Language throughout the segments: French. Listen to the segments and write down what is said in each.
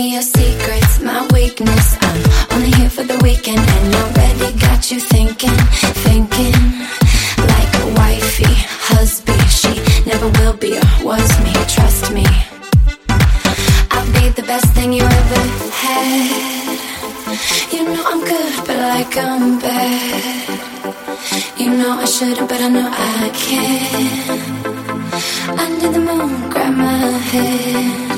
me your secrets, my weakness. I'm only here for the weekend and already got you thinking, thinking like a wifey, husband. She never will be or was me, trust me. I'll be the best thing you ever had. You know I'm good, but like I'm bad. You know I shouldn't, but I know I can. Under the moon, grab my hand,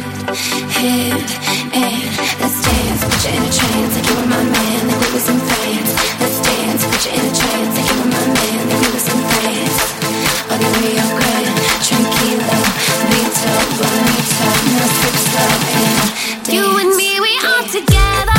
and let's dance. Put you in a trance, like you were my man, like we was in France. Let's dance, put you in a trance, like you were my man, like we was in France. On the Rio Grande, tranquilo, Vito, bonito, no sip slow and dance. You and me, we are together.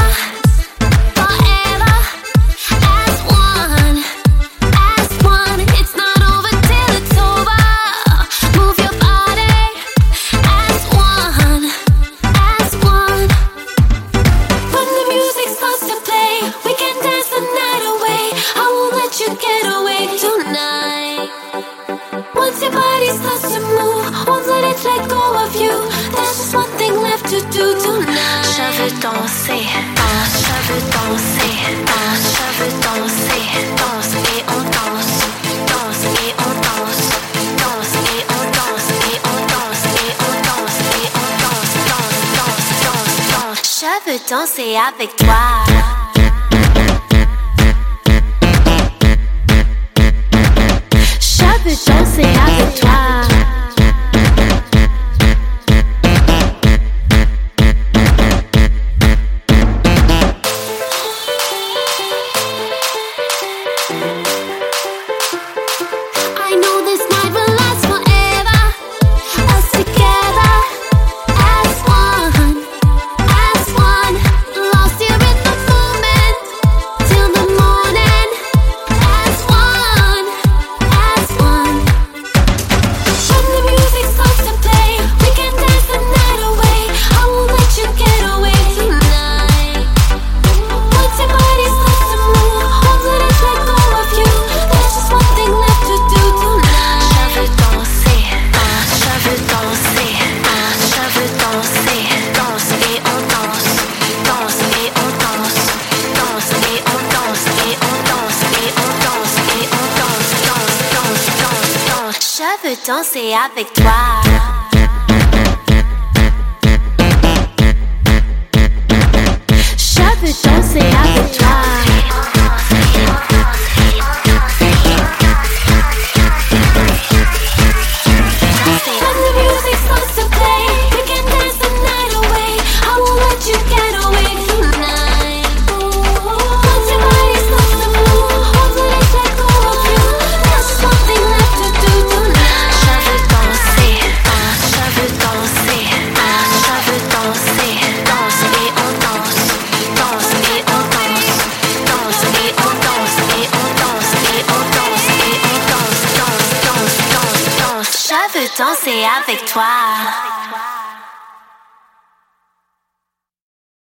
Danser, danse, je veux danser, danse, je veux danser, danse et on danse, danse et on danse, danse et on danse et on danse et on danse et on danse, danse, danse, danse, danse. Je veux danser avec toi. Je veux danser avec toi. Danser avec toi. Je veux danser avec toi. Danser avec toi.